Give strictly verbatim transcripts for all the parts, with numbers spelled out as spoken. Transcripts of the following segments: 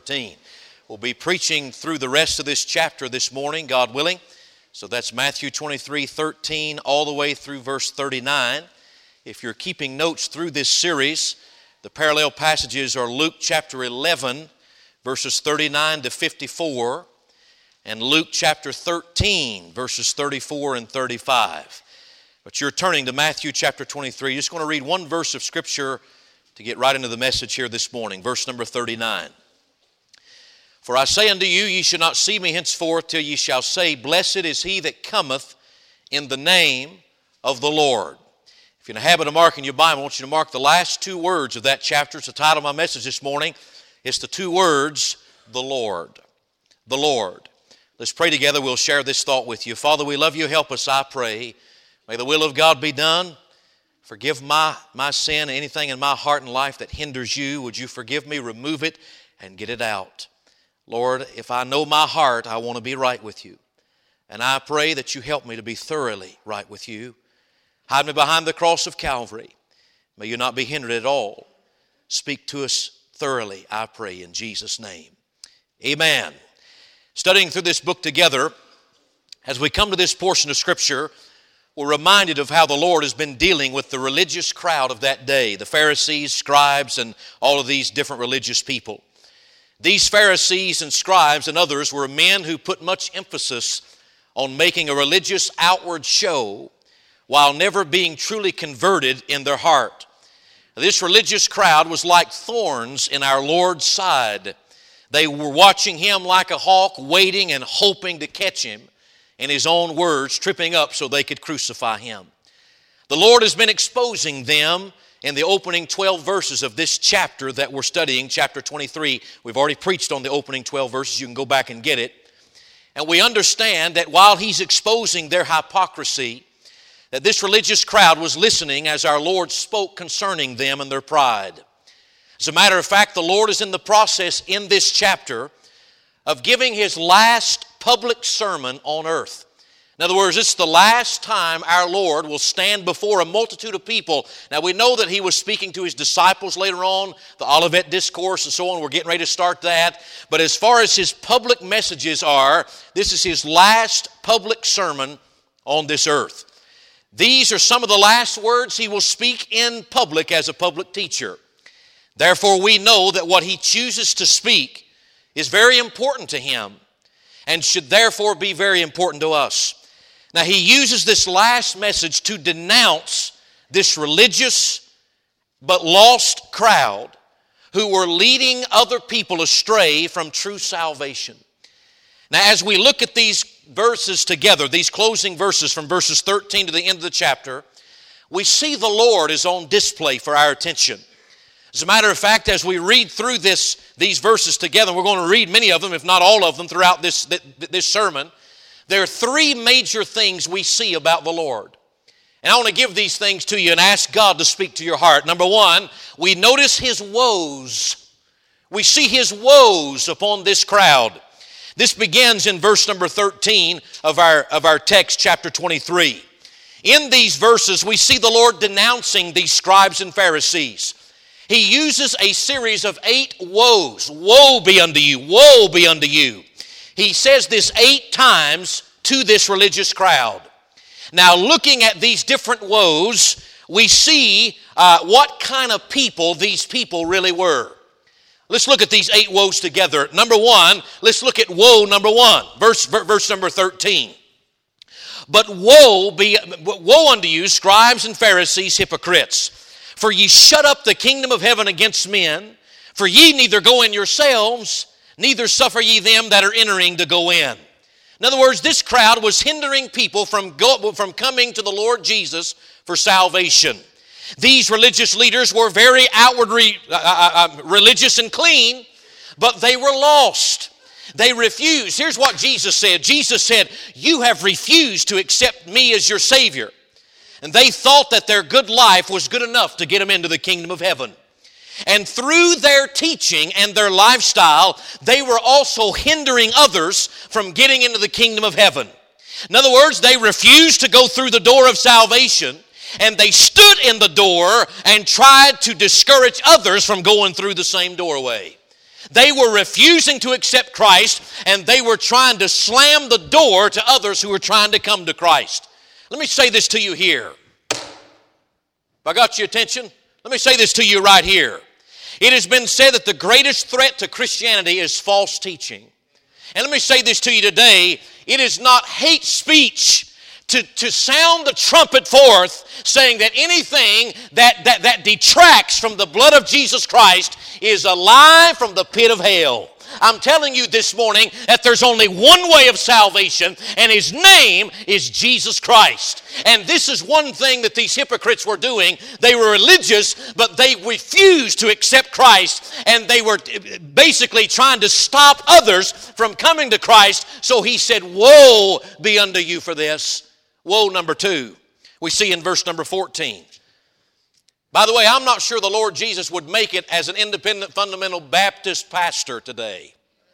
thirteen. We'll be preaching through the rest of this chapter this morning, God willing. So that's Matthew twenty-three, thirteen, all the way through verse thirty-nine. If you're keeping notes through this series, the parallel passages are Luke chapter eleven, verses thirty-nine to fifty-four, and Luke chapter thirteen, verses thirty-four and thirty-five. But you're turning to Matthew chapter twenty-three. You're just going to read one verse of Scripture to get right into the message here this morning. Verse number thirty-nine. For I say unto you, ye shall not see me henceforth till ye shall say, Blessed is he that cometh in the name of the Lord. If you're in the habit of marking your Bible, I want you to mark the last two words of that chapter. It's the title of my message this morning. It's the two words, the Lord. The Lord. Let's pray together. We'll share this thought with you. Father, we love you. Help us, I pray. May the will of God be done. Forgive my, my sin, anything in my heart and life that hinders you. Would you forgive me, remove it, and get it out? Lord, if I know my heart, I want to be right with you. And I pray that you help me to be thoroughly right with you. Hide me behind the cross of Calvary. May you not be hindered at all. Speak to us thoroughly, I pray, in Jesus' name. Amen. Studying through this book together, as we come to this portion of Scripture, we're reminded of how the Lord has been dealing with the religious crowd of that day, the Pharisees, scribes, and all of these different religious people. These Pharisees and scribes and others were men who put much emphasis on making a religious outward show while never being truly converted in their heart. This religious crowd was like thorns in our Lord's side. They were watching him like a hawk, waiting and hoping to catch him, in his own words, tripping up so they could crucify him. The Lord has been exposing them in the opening twelve verses of this chapter that we're studying, chapter twenty-three. We've already preached on the opening twelve verses. You can go back and get it. And we understand that while he's exposing their hypocrisy, that this religious crowd was listening as our Lord spoke concerning them and their pride. As a matter of fact, the Lord is in the process in this chapter of giving his last public sermon on earth. In other words, it's the last time our Lord will stand before a multitude of people. Now, we know that he was speaking to his disciples later on, the Olivet Discourse and so on. We're getting ready to start that. But as far as his public messages are, this is his last public sermon on this earth. These are some of the last words he will speak in public as a public teacher. Therefore, we know that what he chooses to speak is very important to him and should therefore be very important to us. Now, he uses this last message to denounce this religious but lost crowd who were leading other people astray from true salvation. Now, as we look at these verses together, these closing verses from verses thirteen to the end of the chapter, we see the Lord is on display for our attention. As a matter of fact, as we read through this, these verses together, we're going to read many of them, if not all of them, throughout this, this sermon. There are three major things we see about the Lord. And I want to give these things to you and ask God to speak to your heart. Number one, we notice his woes. We see his woes upon this crowd. This begins in verse number thirteen of our, of our text, chapter twenty-three. In these verses, we see the Lord denouncing these scribes and Pharisees. He uses a series of eight woes. Woe be unto you, woe be unto you. He says this eight times to this religious crowd. Now, looking at these different woes, we see uh, what kind of people these people really were. Let's look at these eight woes together. Number one, let's look at woe number one, verse, verse number thirteen. But woe be woe unto you, scribes and Pharisees, hypocrites! For ye shut up the kingdom of heaven against men. For ye neither go in yourselves, neither suffer ye them that are entering to go in. In other words, this crowd was hindering people from, go, from coming to the Lord Jesus for salvation. These religious leaders were very outwardly uh, uh, religious and clean, but they were lost. They refused. Here's what Jesus said. Jesus said, you have refused to accept me as your Savior. And they thought that their good life was good enough to get them into the kingdom of heaven. And through their teaching and their lifestyle, they were also hindering others from getting into the kingdom of heaven. In other words, they refused to go through the door of salvation, and they stood in the door and tried to discourage others from going through the same doorway. They were refusing to accept Christ, and they were trying to slam the door to others who were trying to come to Christ. Let me say this to you here. If I got your attention, let me say this to you right here. It has been said that the greatest threat to Christianity is false teaching. And let me say this to you today. It is not hate speech to, to sound the trumpet forth saying that anything that, that, that detracts from the blood of Jesus Christ is a lie from the pit of hell. I'm telling you this morning that there's only one way of salvation, and His name is Jesus Christ. And this is one thing that these hypocrites were doing. They were religious, but they refused to accept Christ, and they were basically trying to stop others from coming to Christ. So He said, woe be unto you for this. Woe number two, we see in verse number fourteen. By the way, I'm not sure the Lord Jesus would make it as an independent fundamental Baptist pastor today,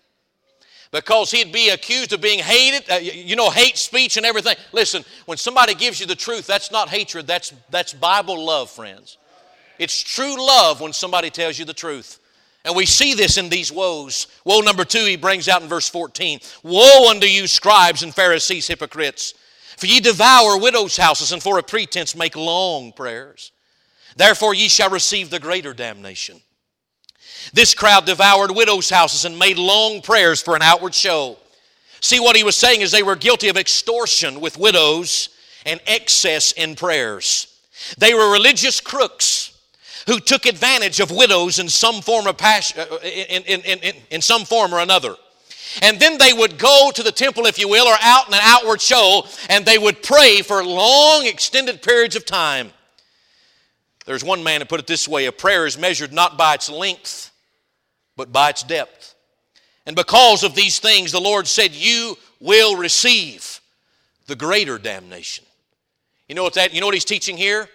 because he'd be accused of being hated, uh, you know, hate speech and everything. Listen, when somebody gives you the truth, that's not hatred, that's, that's Bible love, friends. It's true love when somebody tells you the truth. And we see this in these woes. Woe number two, he brings out in verse fourteen. Woe unto you, scribes and Pharisees, hypocrites! For ye devour widows' houses, and for a pretense make long prayers. Therefore ye shall receive the greater damnation. This crowd devoured widows' houses and made long prayers for an outward show. See, what he was saying is they were guilty of extortion with widows and excess in prayers. They were religious crooks who took advantage of widows in some form of passion, in, in, in, in, in some form or another. And then they would go to the temple, if you will, or out in an outward show, and they would pray for long, extended periods of time. There's one man who put it this way: a prayer is measured not by its length, but by its depth. And because of these things, the Lord said, you will receive the greater damnation. You know what that, you know what He's teaching here?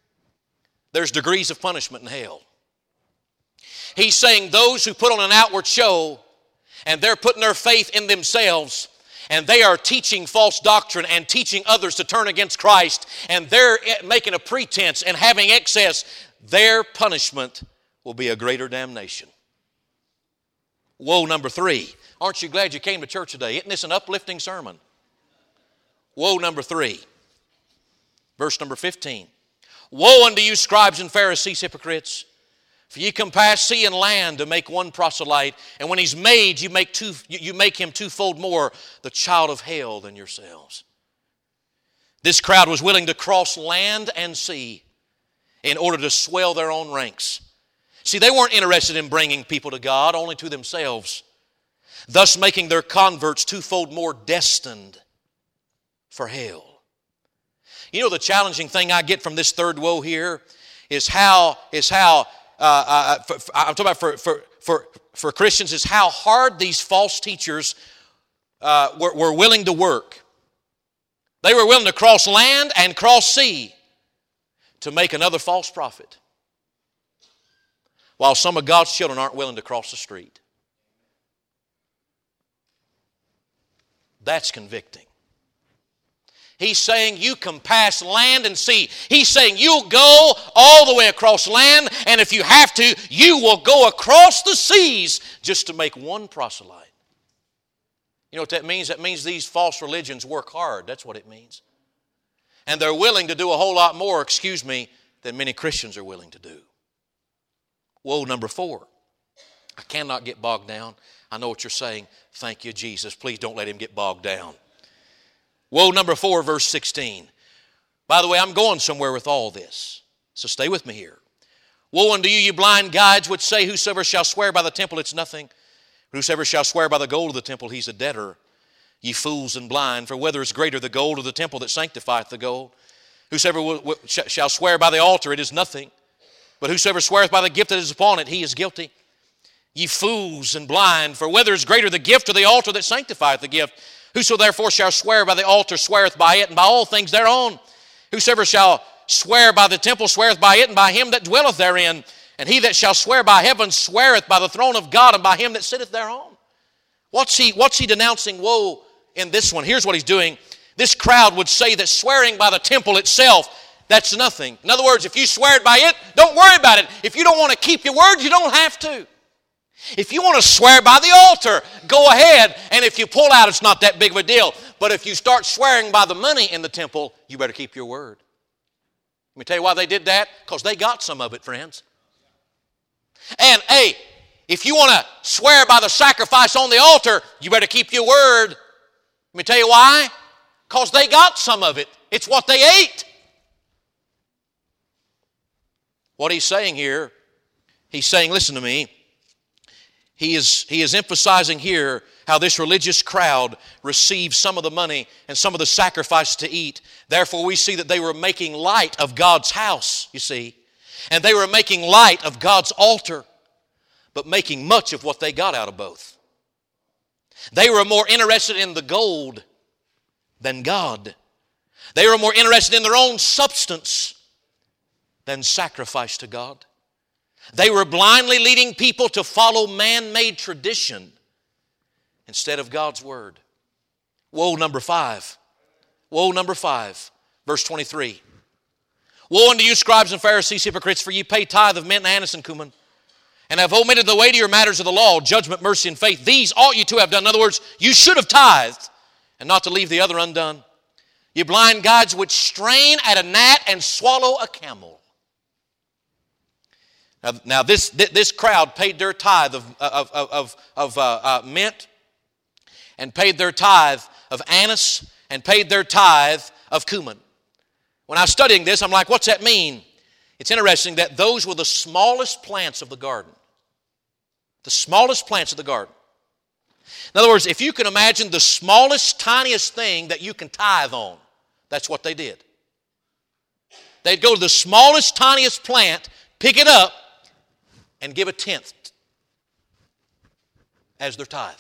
There's degrees of punishment in hell. He's saying those who put on an outward show, and they're putting their faith in themselves, and they are teaching false doctrine and teaching others to turn against Christ, and they're making a pretense and having excess, their punishment will be a greater damnation. Woe number three. Aren't you glad you came to church today? Isn't this an uplifting sermon? Woe number three. Verse number fifteen. Woe unto you, scribes and Pharisees, hypocrites! For ye compass sea and land to make one proselyte, and when he's made, you make two, you make him twofold more the child of hell than yourselves. This crowd was willing to cross land and sea in order to swell their own ranks. See, they weren't interested in bringing people to God, only to themselves, thus making their converts twofold more destined for hell. You know, the challenging thing I get from this third woe here is how, is how Uh, uh, for, for, I'm talking about for, for, for, for Christians, is how hard these false teachers uh, were, were willing to work. They were willing to cross land and cross sea to make another false prophet, while some of God's children aren't willing to cross the street. That's convicting. He's saying you can pass land and sea. He's saying you'll go all the way across land, and if you have to, you will go across the seas just to make one proselyte. You know what that means? That means these false religions work hard. That's what it means. And they're willing to do a whole lot more, excuse me, than many Christians are willing to do. Woe number four. I cannot get bogged down. I know what you're saying. Thank you, Jesus. Please don't let him get bogged down. Woe number four, verse sixteen. By the way, I'm going somewhere with all this, so stay with me here. Woe unto you, you blind guides, which say, whosoever shall swear by the temple, it's nothing. Whosoever shall swear by the gold of the temple, he's a debtor. Ye fools and blind, for whether is greater the gold of the temple that sanctifieth the gold? Whosoever will, will, sh- shall swear by the altar, it is nothing. But whosoever sweareth by the gift that is upon it, he is guilty. Ye fools and blind, for whether is greater the gift or the altar that sanctifieth the gift? Whoso therefore shall swear by the altar sweareth by it, and by all things thereon. Whosoever shall swear by the temple sweareth by it, and by him that dwelleth therein. And he that shall swear by heaven sweareth by the throne of God, and by him that sitteth thereon. What's he, what's he denouncing woe in this one? Here's what he's doing. This crowd would say that swearing by the temple itself, that's nothing. In other words, if you swear by it, don't worry about it. If you don't want to keep your word, you don't have to. If you want to swear by the altar, go ahead. And if you pull out, it's not that big of a deal. But if you start swearing by the money in the temple, you better keep your word. Let me tell you why they did that. Because they got some of it, friends. And, hey, if you want to swear by the sacrifice on the altar, you better keep your word. Let me tell you why. Because they got some of it. It's what they ate. What he's saying here, he's saying, listen to me, he is, he is emphasizing here how this religious crowd received some of the money and some of the sacrifice to eat. Therefore, we see that they were making light of God's house, you see, and they were making light of God's altar, but making much of what they got out of both. They were more interested in the gold than God. They were more interested in their own substance than sacrifice to God. They were blindly leading people to follow man-made tradition instead of God's word. Woe number five. Woe number five. Verse twenty-three. Woe unto you, scribes and Pharisees, hypocrites, for ye pay tithe of mint, anise, and cumin, and have omitted the weightier matters of the law, judgment, mercy, and faith. These ought you to have done. In other words, you should have tithed, and not to leave the other undone. You blind guides which strain at a gnat and swallow a camel. Now, now this, this crowd paid their tithe of, of, of, of, of uh, uh, mint, and paid their tithe of anise, and paid their tithe of cumin. When I was studying this, I'm like, what's that mean? It's interesting that those were the smallest plants of the garden. The smallest plants of the garden. In other words, if you can imagine the smallest, tiniest thing that you can tithe on, that's what they did. They'd go to the smallest, tiniest plant, pick it up, and give a tenth as their tithe.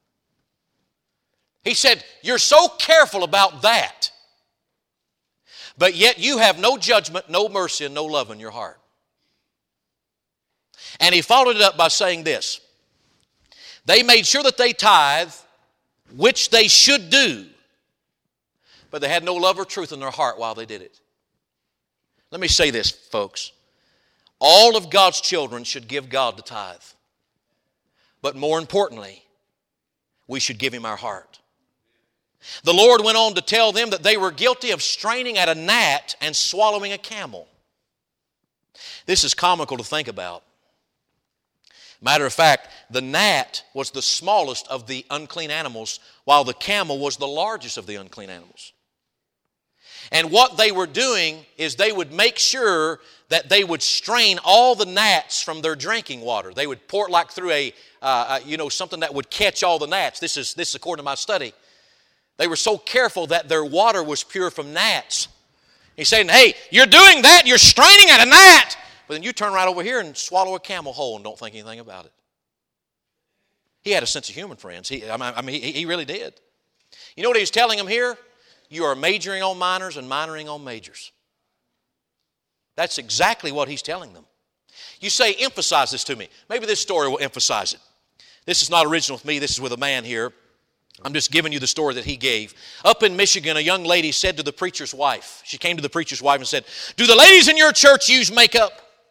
He said, you're so careful about that, but yet you have no judgment, no mercy, and no love in your heart. And he followed it up by saying this. They made sure that they tithe, which they should do, but they had no love or truth in their heart while they did it. Let me say this, folks. All of God's children should give God the tithe. But more importantly, we should give Him our heart. The Lord went on to tell them that they were guilty of straining at a gnat and swallowing a camel. This is comical to think about. Matter of fact, the gnat was the smallest of the unclean animals, while the camel was the largest of the unclean animals. And what they were doing is they would make sure that they would strain all the gnats from their drinking water. They would pour it like through a, uh, you know, something that would catch all the gnats. This is, this is according to my study. They were so careful that their water was pure from gnats. He's saying, hey, you're doing that, you're straining at a gnat, but then you turn right over here and swallow a camel whole and don't think anything about it. He had a sense of humor, friends. He, I mean, he, he really did. You know what he's telling them here? You are majoring on minors and minoring on majors. That's exactly what he's telling them. You say, emphasize this to me. Maybe this story will emphasize it. This is not original with me. This is with a man here. I'm just giving you the story that he gave. Up in Michigan, a young lady said to the preacher's wife, she came to the preacher's wife and said, do the ladies in your church use makeup?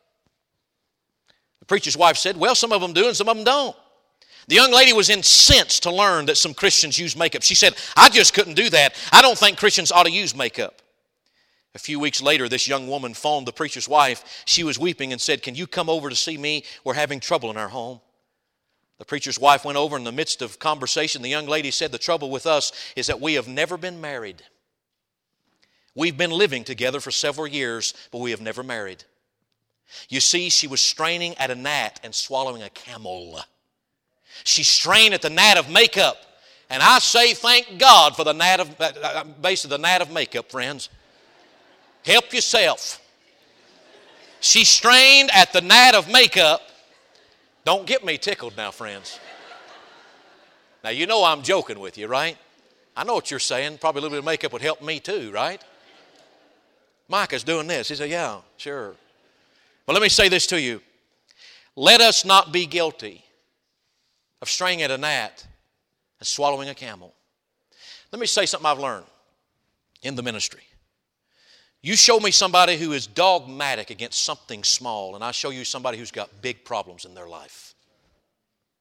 The preacher's wife said, well, some of them do and some of them don't. The young lady was incensed to learn that some Christians use makeup. She said, I just couldn't do that. I don't think Christians ought to use makeup. A few weeks later, this young woman phoned the preacher's wife. She was weeping and said, can you come over to see me? We're having trouble in our home. The preacher's wife went over. In the midst of conversation, the young lady said, the trouble with us is that we have never been married. We've been living together for several years, but we have never married. You see, she was straining at a gnat and swallowing a camel. She strained at the gnat of makeup. And I say thank God for the gnat of, uh, basically the gnat of makeup, friends. Help yourself. She strained at the gnat of makeup. Don't get me tickled now, friends. Now, you know I'm joking with you, right? I know what you're saying. Probably a little bit of makeup would help me too, right? Micah's doing this. He said, yeah, sure. But let me say this to you. Let us not be guilty of straining at a gnat and swallowing a camel. Let me say something I've learned in the ministry. You show me somebody who is dogmatic against something small, and I show you somebody who's got big problems in their life.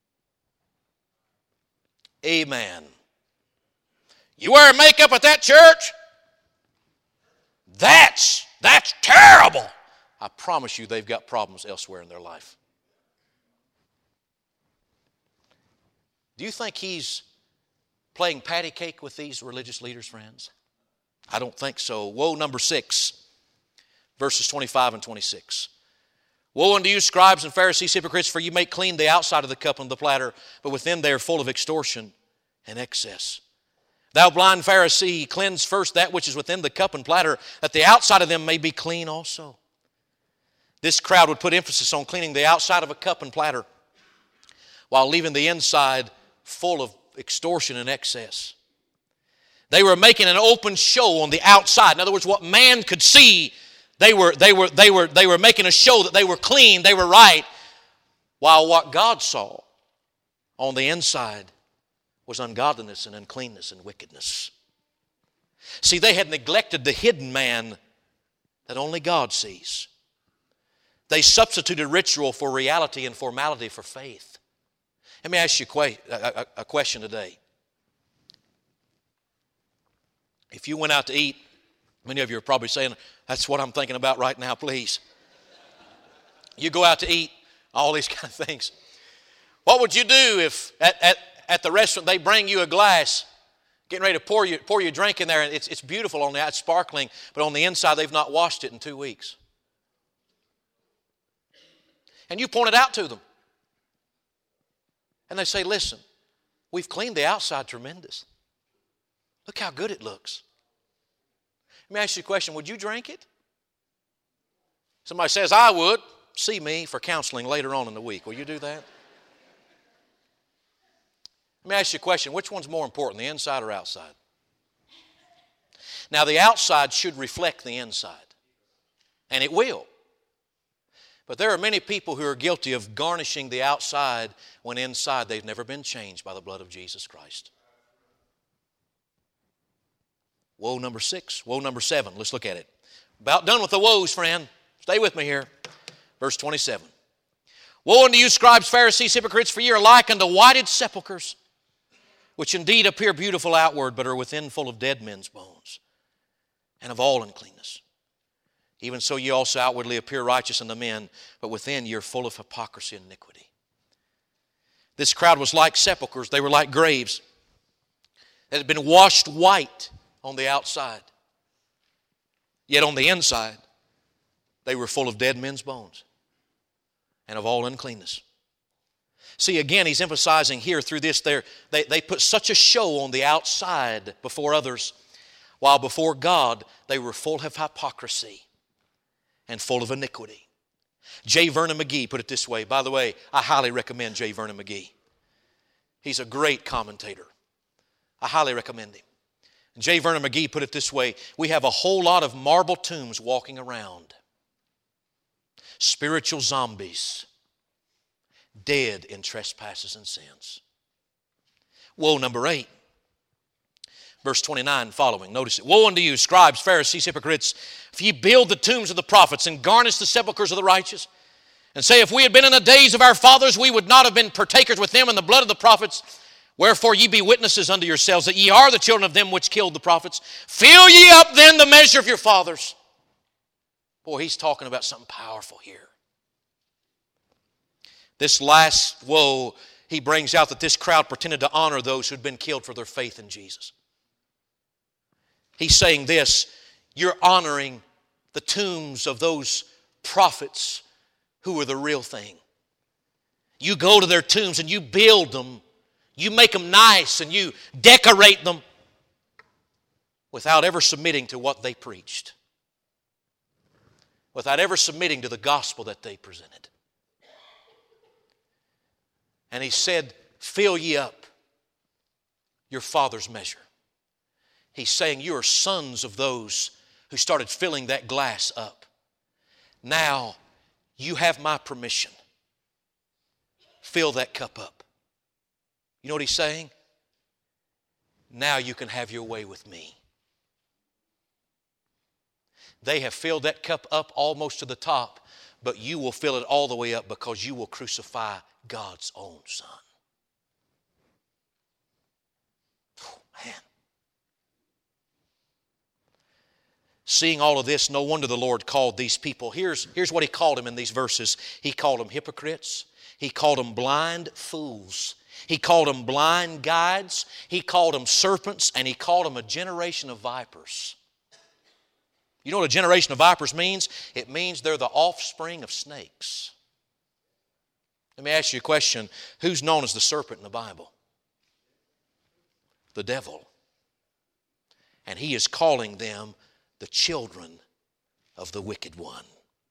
Amen. You wear makeup at that church? That's, that's terrible. I promise you they've got problems elsewhere in their life. Do you think he's playing patty cake with these religious leaders, friends? I don't think so. Woe number six, verses twenty-five and twenty-six. Woe unto you, scribes and Pharisees, hypocrites, for you make clean the outside of the cup and the platter, but within they are full of extortion and excess. Thou blind Pharisee, cleanse first that which is within the cup and platter, that the outside of them may be clean also. This crowd would put emphasis on cleaning the outside of a cup and platter while leaving the inside full of extortion and excess. They were making an open show on the outside. In other words, what man could see, they were, they were, they were, they were making a show that they were clean, they were right, while what God saw on the inside was ungodliness and uncleanness and wickedness. See, they had neglected the hidden man that only God sees. They substituted ritual for reality and formality for faith. Let me ask you a question today. If you went out to eat, many of you are probably saying, that's what I'm thinking about right now, please. You go out to eat, all these kind of things. What would you do if at, at, at the restaurant they bring you a glass, getting ready to pour you, pour you a drink in there, and it's, it's beautiful on the outside, sparkling, but on the inside they've not washed it in two weeks. And you point it out to them. And they say, listen, we've cleaned the outside tremendous. Look how good it looks. Let me ask you a question. Would you drink it? Somebody says, I would. See me for counseling later on in the week. Will you do that? Let me ask you a question. Which one's more important, the inside or outside? Now, the outside should reflect the inside. And it will. But there are many people who are guilty of garnishing the outside when inside they've never been changed by the blood of Jesus Christ. Woe number six. Woe number seven. Let's look at it. About done with the woes, friend. Stay with me here. Verse twenty-seven. Woe unto you, scribes, Pharisees, hypocrites, for ye are like unto whited sepulchres, which indeed appear beautiful outward, but are within full of dead men's bones, and of all uncleanness. Even so ye also outwardly appear righteous unto men, but within ye are full of hypocrisy and iniquity. This crowd was like sepulchres. They were like graves that had been washed white on the outside. Yet on the inside, they were full of dead men's bones and of all uncleanness. See, again, he's emphasizing here through this, they, they put such a show on the outside before others, while before God, they were full of hypocrisy and full of iniquity. J. Vernon McGee put it this way. By the way, I highly recommend J. Vernon McGee. He's a great commentator. I highly recommend him. J. Vernon McGee put it this way. We have a whole lot of marble tombs walking around. Spiritual zombies, dead in trespasses and sins. Woe number eight. Verse twenty-nine following. Notice it. Woe unto you, scribes, Pharisees, hypocrites, if ye build the tombs of the prophets and garnish the sepulchres of the righteous, and say, if we had been in the days of our fathers, we would not have been partakers with them in the blood of the prophets. Wherefore ye be witnesses unto yourselves that ye are the children of them which killed the prophets. Fill ye up then the measure of your fathers. Boy, he's talking about something powerful here. This last woe, he brings out that this crowd pretended to honor those who had been killed for their faith in Jesus. He's saying this, you're honoring the tombs of those prophets who were the real thing. You go to their tombs and you build them, you make them nice and you decorate them without ever submitting to what they preached, without ever submitting to the gospel that they presented. And he said, fill ye up your father's measure. He's saying you are sons of those who started filling that glass up. Now you have my permission. Fill that cup up. You know what he's saying? Now you can have your way with me. They have filled that cup up almost to the top, but you will fill it all the way up because you will crucify God's own Son. seeing all of this, no wonder the Lord called these people. Here's, here's what He called them in these verses. He called them hypocrites. He called them blind fools. He called them blind guides. He called them serpents. And He called them a generation of vipers. You know what a generation of vipers means? It means they're the offspring of snakes. Let me ask you a question. Who's known as the serpent in the Bible? The devil. And he is calling them the children of the wicked one.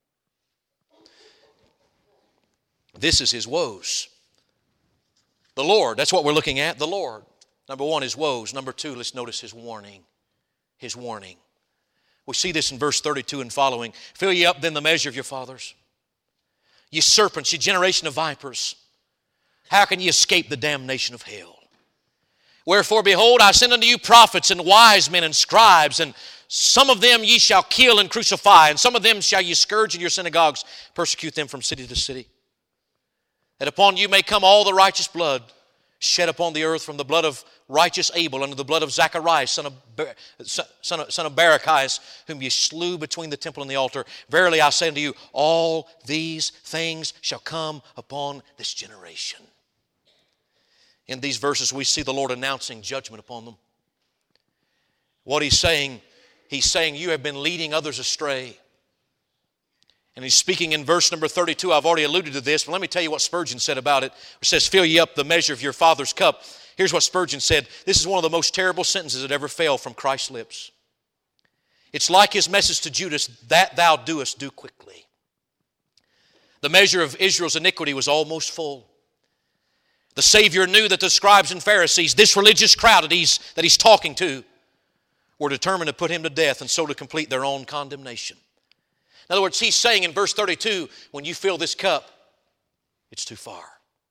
This is his woes. The Lord, that's what we're looking at, the Lord. Number one, his woes. Number two, let's notice his warning. His warning. We see this in verse thirty-two and following. Fill ye up then the measure of your fathers. Ye serpents, ye generation of vipers. How can ye escape the damnation of hell? Wherefore, behold, I send unto you prophets and wise men and scribes, and some of them ye shall kill and crucify, and some of them shall ye scourge in your synagogues, persecute them from city to city. That upon you may come all the righteous blood shed upon the earth, from the blood of righteous Abel unto the blood of Zacharias, son of, Bar- son of, son of Barachias, whom ye slew between the temple and the altar. Verily I say unto you, all these things shall come upon this generation. In these verses, we see the Lord announcing judgment upon them. What He's saying, He's saying, you have been leading others astray. And He's speaking in verse number thirty-two. I've already alluded to this, but let me tell you what Spurgeon said about it. It says, fill ye up the measure of your father's cup. Here's what Spurgeon said. This is one of the most terrible sentences that ever fell from Christ's lips. It's like His message to Judas, that thou doest, do quickly. The measure of Israel's iniquity was almost full. The Savior knew that the scribes and Pharisees, this religious crowd that he's, that he's talking to, were determined to put Him to death and so to complete their own condemnation. In other words, He's saying in verse thirty-two, when you fill this cup, it's too far.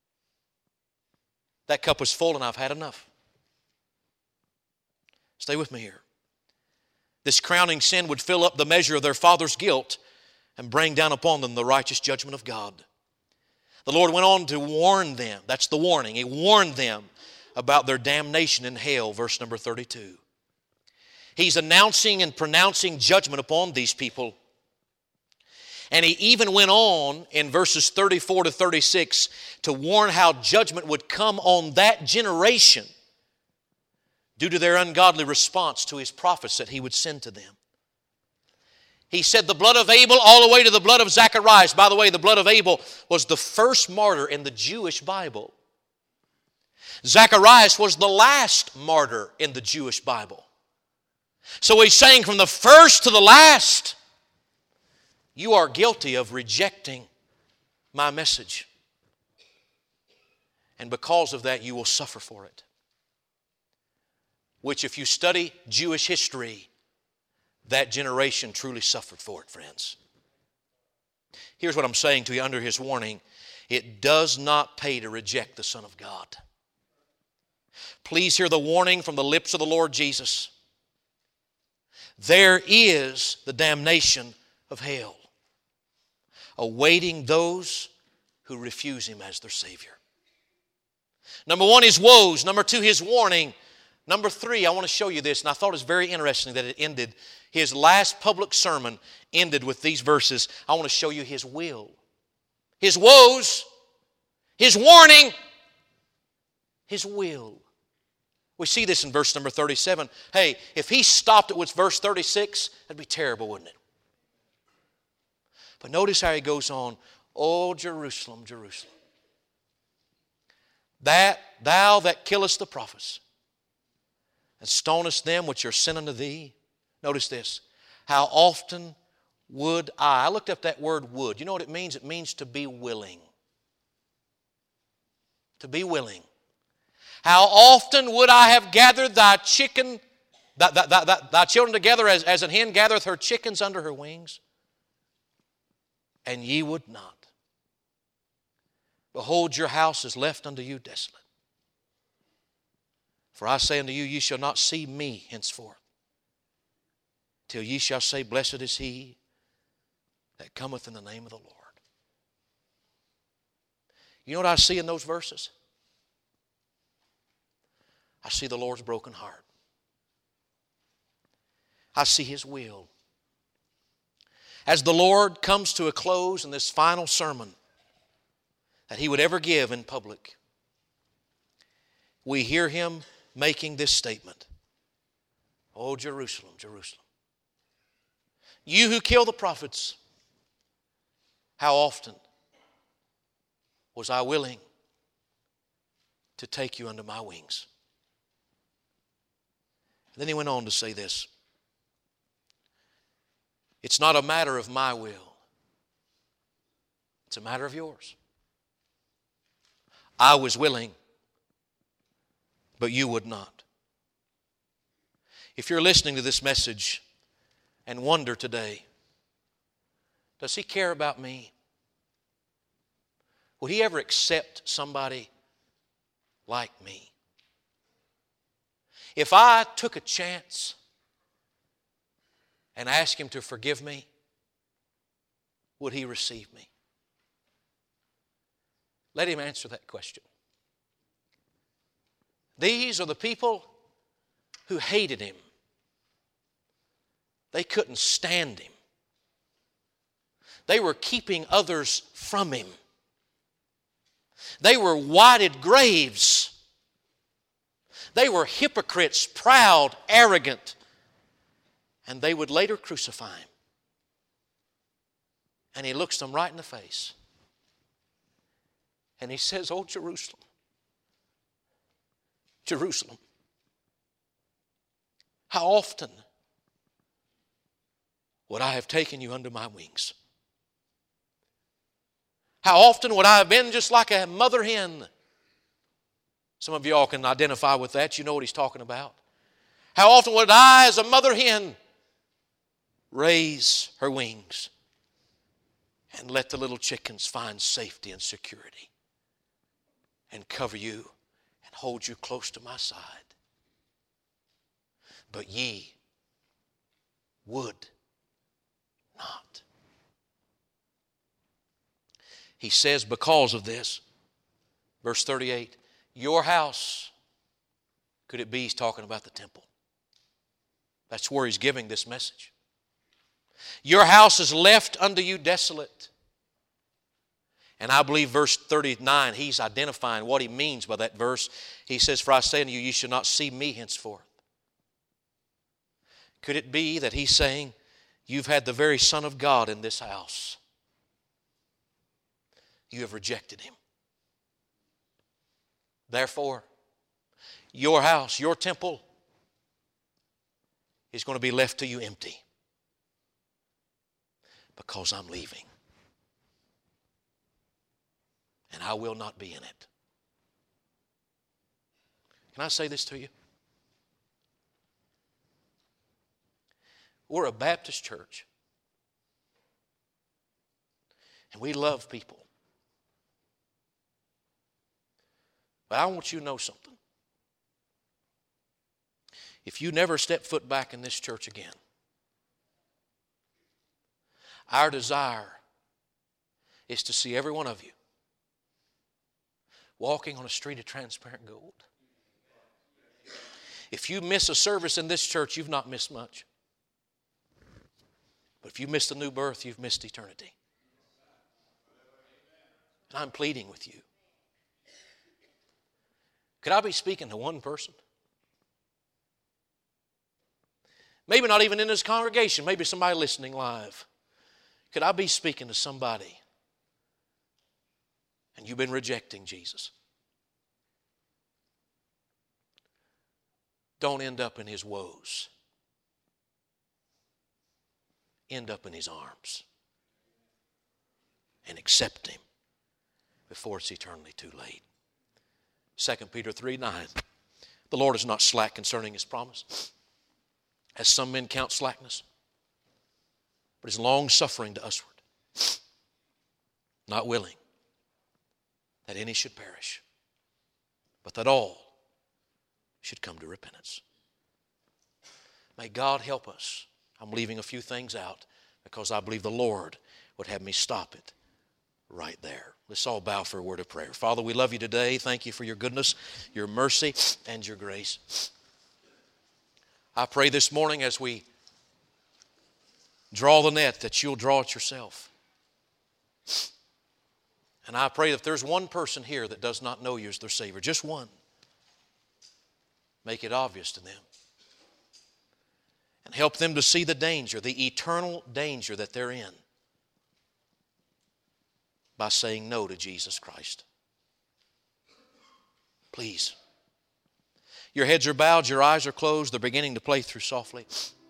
That cup was full and I've had enough. Stay with me here. This crowning sin would fill up the measure of their father's guilt and bring down upon them the righteous judgment of God. The Lord went on to warn them. That's the warning. He warned them about their damnation in hell, verse number thirty-two. He's announcing and pronouncing judgment upon these people. And He even went on in verses thirty-four to thirty-six to warn how judgment would come on that generation due to their ungodly response to His prophets that He would send to them. He said the blood of Abel all the way to the blood of Zacharias. By the way, the blood of Abel was the first martyr in the Jewish Bible. Zacharias was the last martyr in the Jewish Bible. So He's saying from the first to the last, you are guilty of rejecting my message. And because of that, you will suffer for it. Which, if you study Jewish history, that generation truly suffered for it, friends. Here's what I'm saying to you under His warning. It does not pay to reject the Son of God. Please hear the warning from the lips of the Lord Jesus. There is the damnation of hell awaiting those who refuse Him as their Savior. Number one, His woes. Number two, His warning. Number three, I want to show you this, and I thought it was very interesting that it ended. His last public sermon ended with these verses. I want to show you His will. His woes, His warning, His will. We see this in verse number thirty-seven. Hey, if He stopped it with verse thirty-six, that'd be terrible, wouldn't it? But notice how He goes on. Oh, Jerusalem, Jerusalem, that thou that killest the prophets and stonest them which are sent unto thee. Notice this. How often would I, I looked up that word would. You know what it means? It means to be willing. To be willing. How often would I have gathered thy chicken, thy, thy, thy, thy children together as, as an hen gathereth her chickens under her wings? And ye would not. Behold, your house is left unto you desolate. For I say unto you, ye shall not see me henceforth, till ye shall say, blessed is he that cometh in the name of the Lord. You know what I see in those verses? I see the Lord's broken heart. I see His will. As the Lord comes to a close in this final sermon that He would ever give in public, we hear Him making this statement. Oh, Jerusalem, Jerusalem, you who kill the prophets, how often was I willing to take you under my wings? And then He went on to say this. It's not a matter of my will. It's a matter of yours. I was willing, but you would not. If you're listening to this message and wonder today, does He care about me? Would He ever accept somebody like me? If I took a chance and asked Him to forgive me, would He receive me? Let Him answer that question. These are the people who hated Him. They couldn't stand Him. They were keeping others from Him. They were whited graves. They were hypocrites, proud, arrogant, and they would later crucify Him. And He looks them right in the face. And He says, oh, Jerusalem, Jerusalem, how often would I have taken you under my wings? How often would I have been just like a mother hen? Some of y'all can identify with that. You know what He's talking about. How often would I, as a mother hen, raise her wings and let the little chickens find safety and security and cover you and hold you close to my side? But ye would not. He says, because of this, verse thirty-eight, your house, could it be He's talking about the temple? That's where He's giving this message. Your house is left unto you desolate. And I believe verse thirty-nine, He's identifying what He means by that verse. He says, for I say unto you, you shall not see me henceforth. Could it be that He's saying, you've had the very Son of God in this house? You have rejected Him. Therefore, your house, your temple, is going to be left to you empty. Because I'm leaving. And I will not be in it. Can I say this to you? We're a Baptist church. And we love people. But I want you to know something. If you never step foot back in this church again, our desire is to see every one of you walking on a street of transparent gold. If you miss a service in this church, you've not missed much. But if you missed a new birth, you've missed eternity. And I'm pleading with you. Could I be speaking to one person? Maybe not even in this congregation. Maybe somebody listening live. Could I be speaking to somebody and you've been rejecting Jesus? Don't end up in His woes. End up in His arms. And accept Him before it's eternally too late. Second Peter three nine. The Lord is not slack concerning His promise, as some men count slackness, but is long-suffering to usward, not willing that any should perish, but that all should come to repentance. May God help us. I'm leaving a few things out because I believe the Lord would have me stop it right there. Let's all bow for a word of prayer. Father, we love You today. Thank You for Your goodness, Your mercy, and Your grace. I pray this morning as we draw the net, that you'll draw it yourself. And I pray that if there's one person here that does not know you as their Savior, just one, make it obvious to them. And help them to see the danger, the eternal danger that they're in by saying no to Jesus Christ. Please. Your heads are bowed, your eyes are closed, they're beginning to play through softly.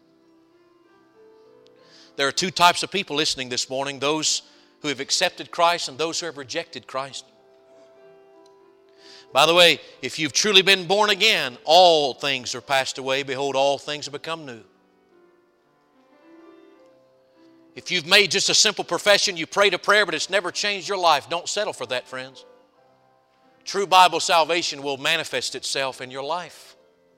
There are two types of people listening this morning, those who have accepted Christ and those who have rejected Christ. By the way, if you've truly been born again, all things are passed away. Behold, all things have become new. If you've made just a simple profession, you prayed a prayer, but it's never changed your life, don't settle for that, friends. True Bible salvation will manifest itself in your life.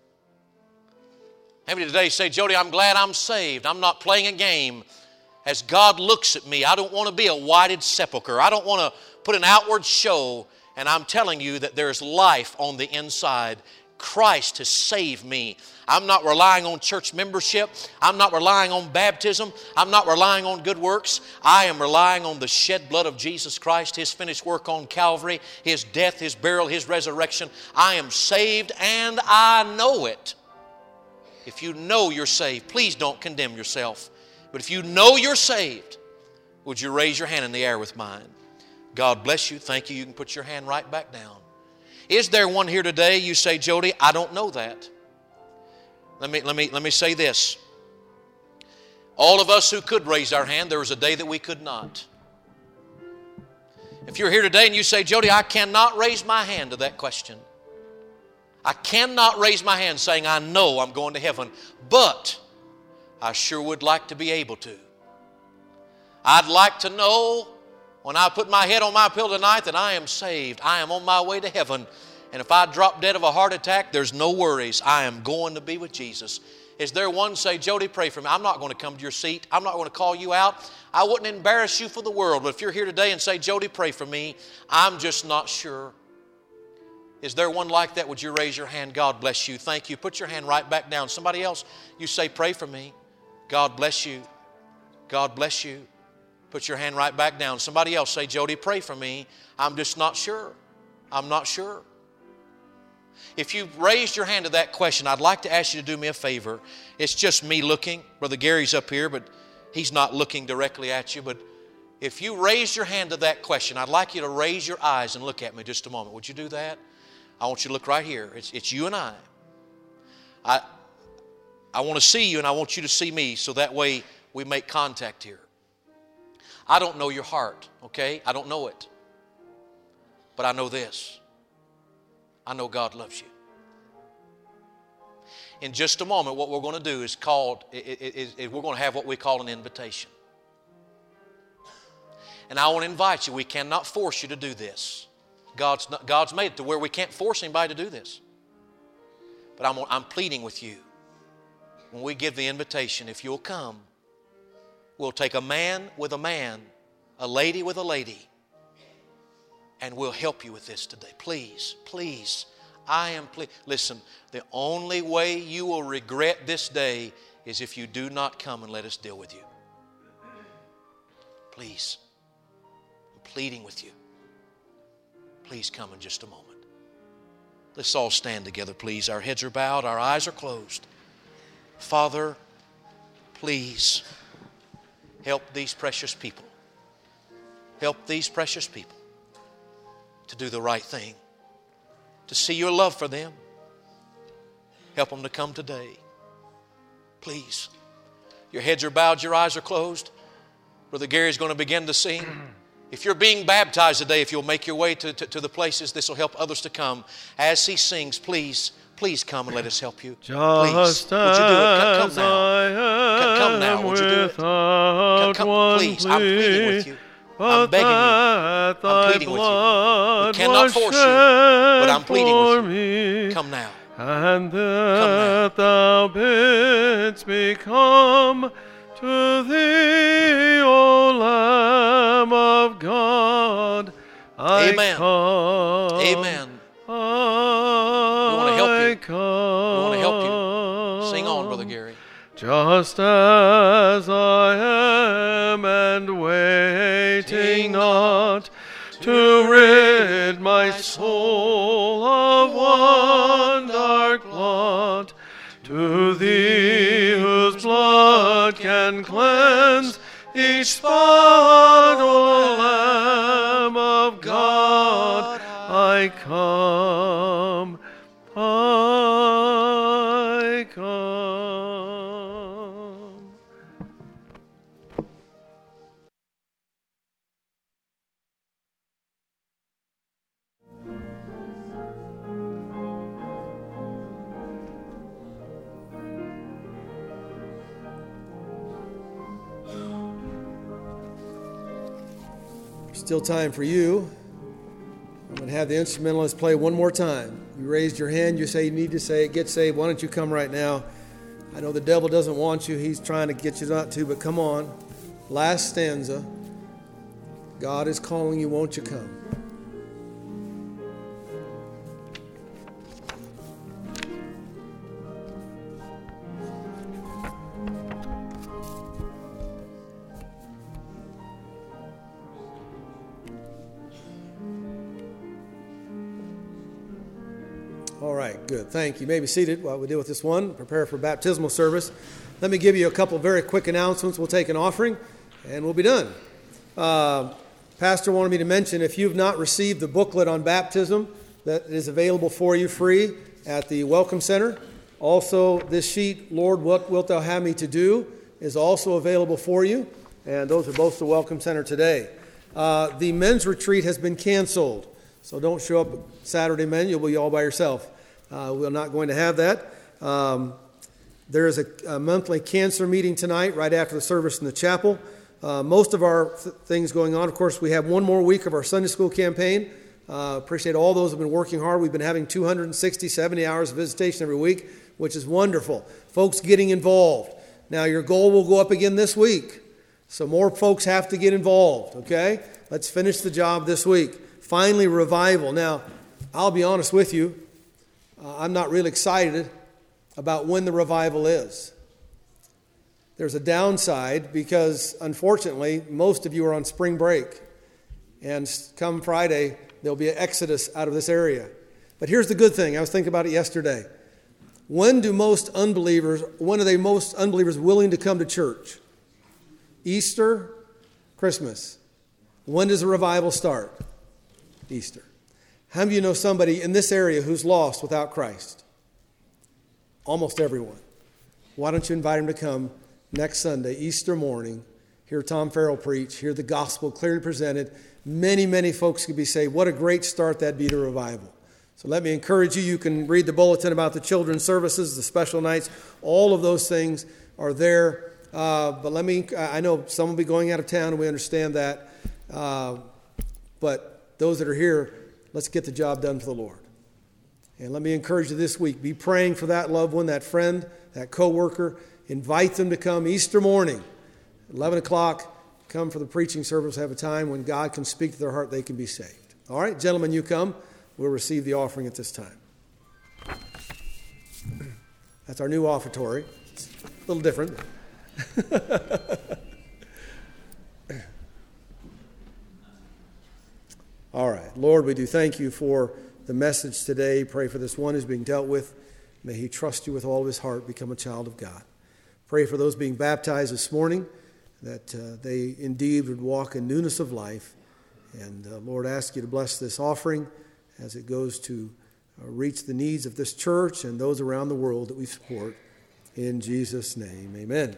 How many today say, Jody, I'm glad I'm saved. I'm not playing a game. As God looks at me, I don't want to be a whited sepulcher. I don't want to put an outward show. And I'm telling you that there's life on the inside. Christ has saved me. I'm not relying on church membership. I'm not relying on baptism. I'm not relying on good works. I am relying on the shed blood of Jesus Christ, His finished work on Calvary, His death, His burial, His resurrection. I am saved and I know it. If you know you're saved, please don't condemn yourself. But if you know you're saved, would you raise your hand in the air with mine? God bless you. Thank you. You can put your hand right back down. Is there one here today you say, Jody, I don't know that? Let me, let me, let me say this. All of us who could raise our hand, there was a day that we could not. If you're here today and you say, Jody, I cannot raise my hand to that question. I cannot raise my hand saying, I know I'm going to heaven, but I sure would like to be able to. I'd like to know when I put my head on my pillow tonight that I am saved. I am on my way to heaven. And if I drop dead of a heart attack, there's no worries. I am going to be with Jesus. Is there one say, Jody, pray for me? I'm not going to come to your seat. I'm not going to call you out. I wouldn't embarrass you for the world. But if you're here today and say, Jody, pray for me, I'm just not sure. Is there one like that? Would you raise your hand? God bless you. Thank you. Put your hand right back down. Somebody else, you say, pray for me. God bless you. God bless you. Put your hand right back down. Somebody else say, Jody, pray for me. I'm just not sure. I'm not sure. If you've raised your hand to that question, I'd like to ask you to do me a favor. It's just me looking. Brother Gary's up here, but he's not looking directly at you. But if you raise your hand to that question, I'd like you to raise your eyes and look at me just a moment. Would you do that? I want you to look right here. It's, it's you and I. I. I want to see you and I want you to see me so that way we make contact here. I don't know your heart, okay? I don't know it. But I know this. I know God loves you. In just a moment, what we're going to do is called, is, is we're going to have what we call an invitation. And I want to invite you. We cannot force you to do this. God's, not, God's made it to where we can't force anybody to do this. But I'm, I'm pleading with you. When we give the invitation, if you'll come, we'll take a man with a man, a lady with a lady, and we'll help you with this today. Please, please, I am pleased. Listen, the only way you will regret this day is if you do not come and let us deal with you. Please, I'm pleading with you. Please come in just a moment. Let's all stand together, please. Our heads are bowed, our eyes are closed. Father, please help these precious people. Help these precious people to do the right thing, to see your love for them. Help them to come today. Please. Your heads are bowed, your eyes are closed. Brother Gary's going to begin to sing. If you're being baptized today, if you'll make your way to, to, to the places, this will help others to come. As he sings, please, please come and let us help you. Just please. Would you do it? Come, come now. Come, come now. Would you do it? Come, come, please. I'm pleading with you. I'm begging you. I'm pleading with you. We cannot force you, but I'm pleading with you. Come now. And that thou bidst me come to thee, O Lamb of God. I Amen. come. Amen. I we want to help you. come. We want to help you. Sing on, Brother Gary. just as I am, and waiting not to rid my soul of one dark blot, to Thee whose blood can cleanse each spot, O Lamb of God, I come, I come. Still time for you. I'm going to have the instrumentalist play one more time. You raised your hand, you say you need to say it, get saved. Why don't you come right now? I know the devil doesn't want you. He's trying to get you not to, but come on. Last stanza. God is calling you, won't you come? All right, good. Thank you. You may be seated while we deal with this one. Prepare for baptismal service. Let me give you a couple very quick announcements. We'll take an offering, and we'll be done. Uh, Pastor wanted me to mention, if you've not received the booklet on baptism, that is available for you free at the Welcome Center. Also, this sheet, Lord, What Wilt Thou Have Me to Do, is also available for you, and those are both the Welcome Center today. Uh, the men's retreat has been canceled. So don't show up Saturday, men. You'll be all by yourself. Uh, we're not going to have that. Um, there is a, a monthly cancer meeting tonight right after the service in the chapel. Uh, most of our th- things going on. Of course, we have one more week of our Sunday school campaign. Uh, appreciate all those who have been working hard. We've been having two hundred sixty, seventy hours of visitation every week, which is wonderful. Folks getting involved. Now, your goal will go up again this week. So more folks have to get involved, okay? Let's finish the job this week. Finally, revival. Now, I'll be honest with you. Uh, I'm not really excited about when the revival is. There's a downside because, unfortunately, most of you are on spring break. And come Friday, there'll be an exodus out of this area. But here's the good thing. I was thinking about it yesterday. When do most unbelievers, when are they most unbelievers willing to come to church? Easter, Christmas. When does the revival start? Easter. How many of you know somebody in this area who's lost without Christ? Almost everyone. Why don't you invite him to come next Sunday, Easter morning, hear Tom Farrell preach, hear the gospel clearly presented. Many, many folks could be saved. What a great start that'd be to revival. So let me encourage you. You can read the bulletin about the children's services, the special nights. All of those things are there. Uh, but let me, I know some will be going out of town, and we understand that. Uh, but those that are here, let's get the job done for the Lord. And let me encourage you this week, be praying for that loved one, that friend, that co-worker. Invite them to come Easter morning, eleven o'clock. Come for the preaching service. Have a time when God can speak to their heart, they can be saved. All right, gentlemen, you come. We'll receive the offering at this time. That's our new offertory. It's a little different. All right. Lord, we do thank you for the message today. Pray for this one who's being dealt with. May he trust you with all of his heart, become a child of God. Pray for those being baptized this morning, that uh, they indeed would walk in newness of life. And uh, Lord, ask you to bless this offering as it goes to uh, reach the needs of this church and those around the world that we support. In Jesus' name, amen.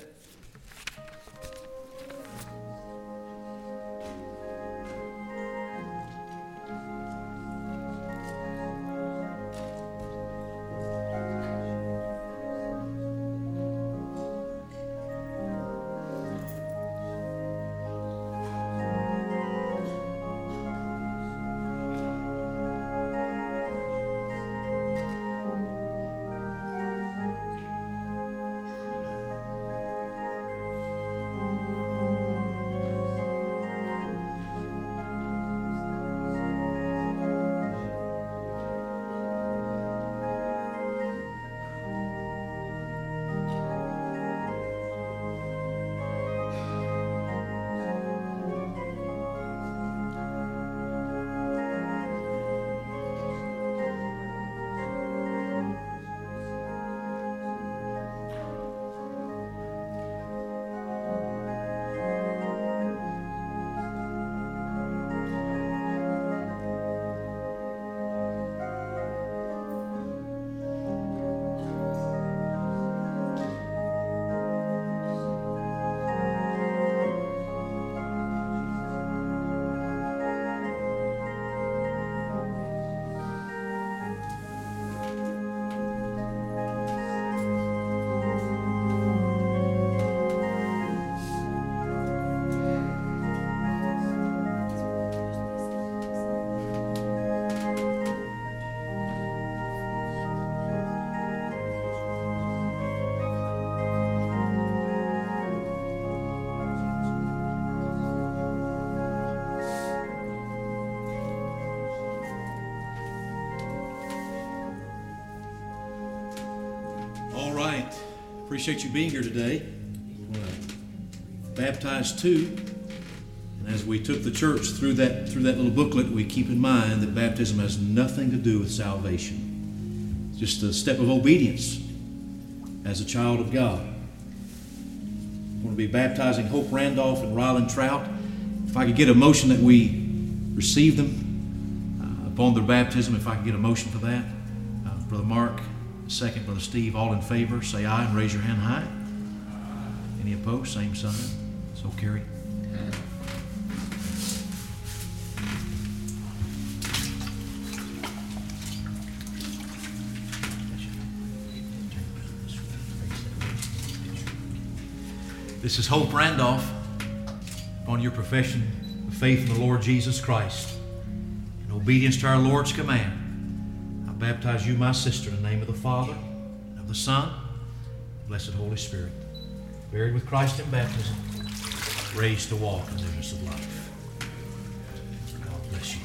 right. Appreciate you being here today. We're going to baptize two. And as we took the church through that through that little booklet, we keep in mind that baptism has nothing to do with salvation. It's just a step of obedience as a child of God. I'm going to be baptizing Hope Randolph and Ryland Trout. If I could get a motion that we receive them uh, upon their baptism, if I could get a motion for that. Uh, Brother Mark, second, Brother Steve, all in favor, say aye and raise your hand high. Any opposed? Same sign. So carry. This is Hope Randolph. Upon your profession of faith in the Lord Jesus Christ, in obedience to our Lord's command, I baptize you, my sister, in the name of the Father, and of the Son, and blessed Holy Spirit. Buried with Christ in baptism, raised to walk in the newness of life. God bless you.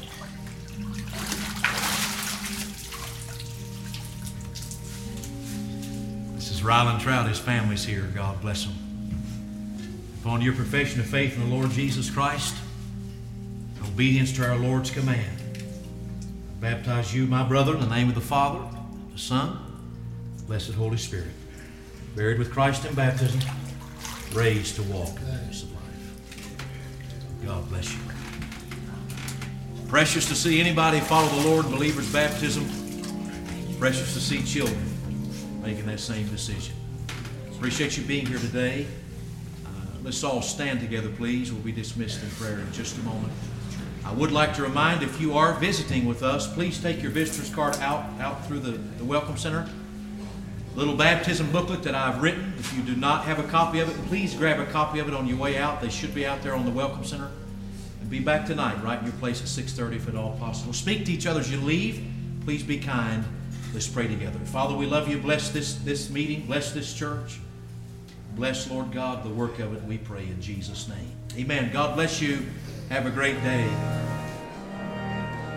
This is Ryland Trout. His family's here. God bless them. Upon your profession of faith in the Lord Jesus Christ, in obedience to our Lord's command, I baptize you, my brother, in the name of the Father, the Son, the blessed Holy Spirit. Buried with Christ in baptism, raised to walk in the newness of life. God bless you. Precious to see anybody follow the Lord in believer's baptism. Precious to see children making that same decision. Appreciate you being here today. Let's all stand together, please. We'll be dismissed in prayer in just a moment. I would like to remind, if you are visiting with us, please take your visitor's card out, out through the, the Welcome Center. Little baptism booklet that I've written. If you do not have a copy of it, please grab a copy of it on your way out. They should be out there on the Welcome Center. And be back tonight, right in your place at six thirty if at all possible. Speak to each other as you leave. Please be kind. Let's pray together. Father, we love you. Bless this, this meeting. Bless this church. Bless, Lord God, the work of it, we pray in Jesus' name. Amen. God bless you. Have a great day.